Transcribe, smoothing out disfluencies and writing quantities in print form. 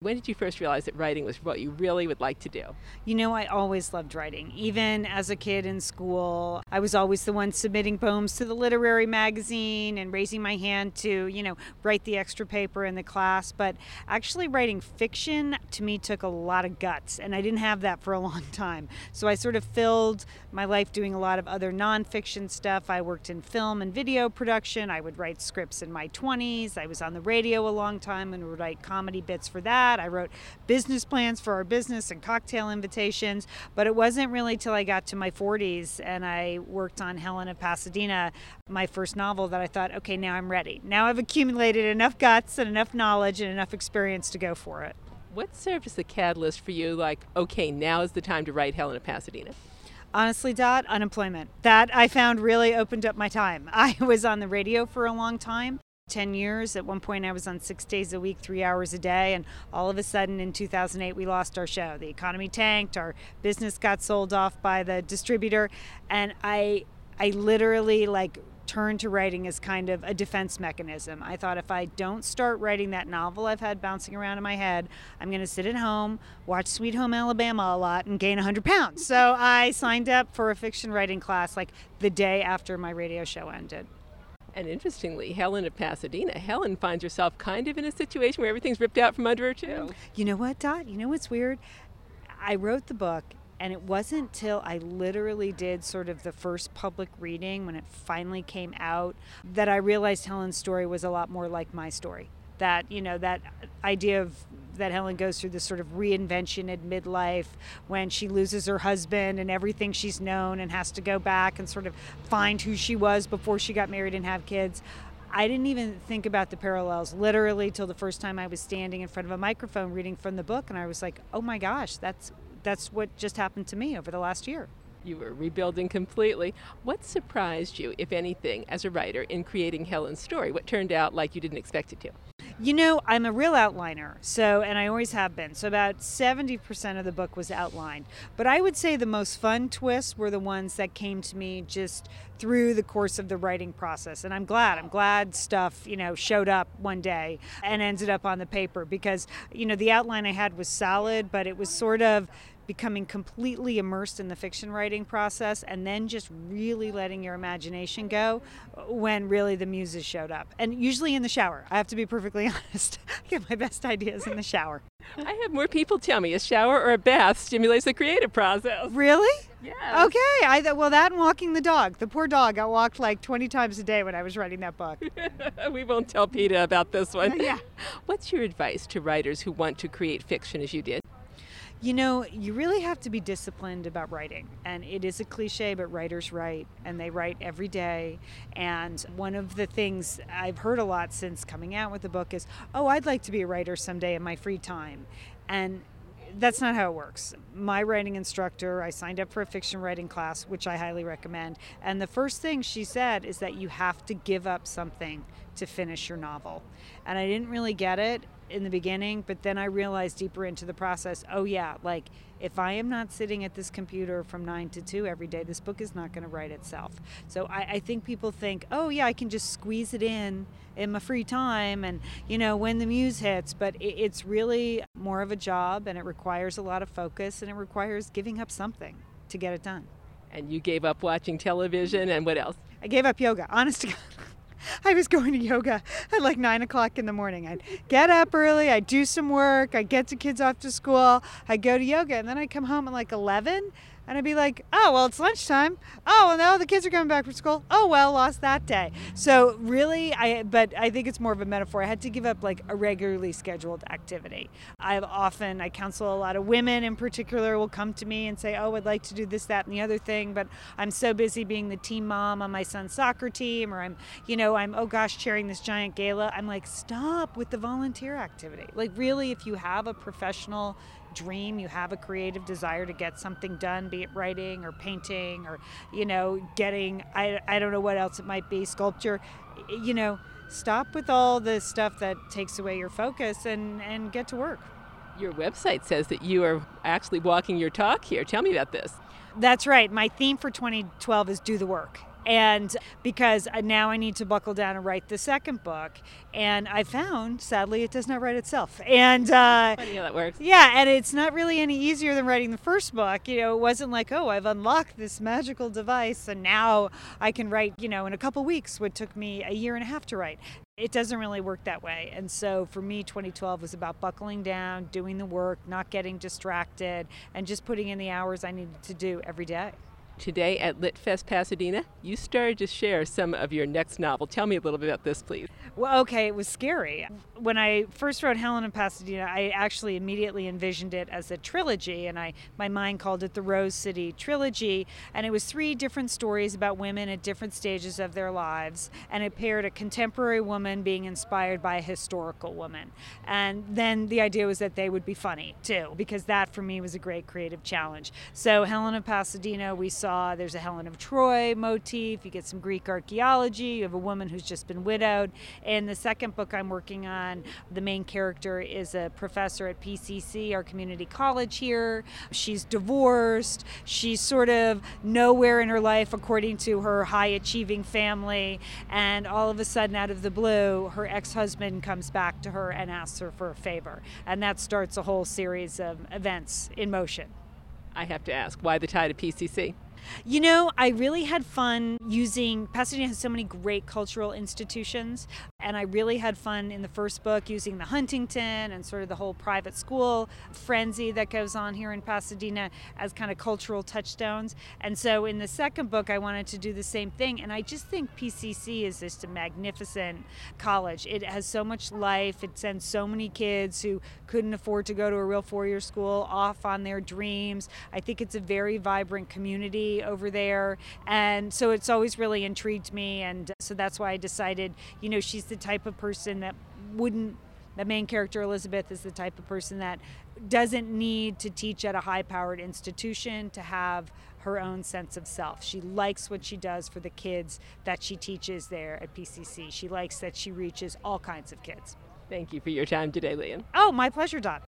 When did you first realize that writing was what you really would like to do? You know, I always loved writing. Even as a kid in school, I was always the one submitting poems to the literary magazine and raising my hand to, write the extra paper in the class. But actually writing fiction to me took a lot of guts, and I didn't have that for a long time. So I sort of filled my life doing a lot of other nonfiction stuff. I worked in film and video production. I would write scripts in my 20s. I was on the radio a long time and would write comedy bits for that. I wrote business plans for our business and cocktail invitations, but it wasn't really till I got to my 40s and I worked on Helen of Pasadena, my first novel, that I thought, okay, now I'm ready. Now I've accumulated enough guts and enough knowledge and enough experience to go for it. What served as the catalyst for you, like, okay, now is the time to write Helen of Pasadena? Honestly, Dot, unemployment. That I found really opened up my time. I was on the radio for a long time. 10 years. At one point I was on 6 days a week, 3 hours a day, and all of a sudden in 2008 we lost our show. The economy tanked, our business got sold off by the distributor, and I literally turned to writing as kind of a defense mechanism. I thought if I don't start writing that novel I've had bouncing around in my head, I'm going to sit at home, watch Sweet Home Alabama a lot, and gain 100 pounds. So I signed up for a fiction writing class the day after my radio show ended. And interestingly, Helen of Pasadena, Helen finds herself kind of in a situation where everything's ripped out from under her, too. You know what, Dot? You know what's weird? I wrote the book, and it wasn't till I literally did sort of the first public reading, when it finally came out, that I realized Helen's story was a lot more like my story. That, that idea of that Helen goes through this sort of reinvention at midlife when she loses her husband and everything she's known and has to go back and sort of find who she was before she got married and have kids. I didn't even think about the parallels literally till the first time I was standing in front of a microphone reading from the book, and I was like, oh my gosh, that's what just happened to me over the last year. You were rebuilding completely. What surprised you, if anything, as a writer in creating Helen's story? What turned out like you didn't expect it to? I'm a real outliner, and I always have been. So about 70% of the book was outlined. But I would say the most fun twists were the ones that came to me just through the course of the writing process. And I'm glad stuff, showed up one day and ended up on the paper, because, the outline I had was solid, but it was sort of becoming completely immersed in the fiction writing process and then just really letting your imagination go when really the muses showed up. And usually in the shower. I have to be perfectly honest. I get my best ideas in the shower. I have more people tell me a shower or a bath stimulates the creative process. Really? Yeah. Okay. That and walking the dog. The poor dog got walked 20 times a day when I was writing that book. We won't tell PETA about this one. Yeah. What's your advice to writers who want to create fiction as you did? You really have to be disciplined about writing. And it is a cliche, but writers write, and they write every day. And one of the things I've heard a lot since coming out with the book is, I'd like to be a writer someday in my free time. And that's not how it works. My writing instructor, I signed up for a fiction writing class, which I highly recommend. And the first thing she said is that you have to give up something to finish your novel. And I didn't really get it in the beginning, but then I realized deeper into the process, if I am not sitting at this computer from 9 to 2 every day, this book is not going to write itself. So I think people think, I can just squeeze it in my free time and, when the muse hits, but it's really more of a job, and it requires a lot of focus, and it requires giving up something to get it done. And you gave up watching television, and what else? I gave up yoga, honest to God. I was going to yoga at 9 o'clock in the morning. I'd get up early, I'd do some work, I'd get the kids off to school, I'd go to yoga, and then I'd come home at 11, and I'd be like, it's lunchtime. No, the kids are coming back from school. Lost that day. So really, I think it's more of a metaphor. I had to give up a regularly scheduled activity. I counsel a lot of women in particular will come to me and say, I'd like to do this, that, and the other thing, but I'm so busy being the team mom on my son's soccer team, or I'm chairing this giant gala. I'm like, stop with the volunteer activity. Really, if you have a professional dream, you have a creative desire to get something done, be it writing or painting or, getting, I don't know what else it might be, sculpture, stop with all the stuff that takes away your focus and get to work. Your website says that you are actually walking your talk here. Tell me about this. That's right. My theme for 2012 is do the work. And because now I need to buckle down and write the second book. And I found, sadly, it does not write itself. And Funny how that works. yeah, and it's not really any easier than writing the first book. It wasn't like, oh, I've unlocked this magical device and now I can write, in a couple weeks what took me a year and a half to write. It doesn't really work that way. And so for me, 2012 was about buckling down, doing the work, not getting distracted, and just putting in the hours I needed to do every day. Today at LitFest Pasadena, you started to share some of your next novel. Tell me a little bit about this, please. Well, okay, it was scary. When I first wrote Helen in Pasadena, I actually immediately envisioned it as a trilogy, and my mind called it the Rose City Trilogy. And it was 3 different stories about women at different stages of their lives, and it paired a contemporary woman being inspired by a historical woman. And then the idea was that they would be funny, too, because that, for me, was a great creative challenge. So Helen of Pasadena, we saw there's a Helen of Troy motif. You get some Greek archaeology. You have a woman who's just been widowed. In the second book I'm working on, the main character is a professor at PCC, our community college here. She's divorced. She's sort of nowhere in her life according to her high-achieving family. And all of a sudden, out of the blue, her ex-husband comes back to her and asks her for a favor. And that starts a whole series of events in motion. I have to ask, why the tie to PCC? I really had fun Pasadena has so many great cultural institutions, and I really had fun in the first book using the Huntington and sort of the whole private school frenzy that goes on here in Pasadena as kind of cultural touchstones. And so in the second book, I wanted to do the same thing, and I just think PCC is just a magnificent college. It has so much life. It sends so many kids who couldn't afford to go to a real 4-year school off on their dreams. I think it's a very vibrant community over there, and so it's always really intrigued me, and so that's why I decided, she's the type of person that the main character Elizabeth is the type of person that doesn't need to teach at a high-powered institution to have her own sense of self. She likes what she does for the kids that she teaches there at PCC. She likes that she reaches all kinds of kids. Thank you for your time today, Lian. Oh, my pleasure, Dot.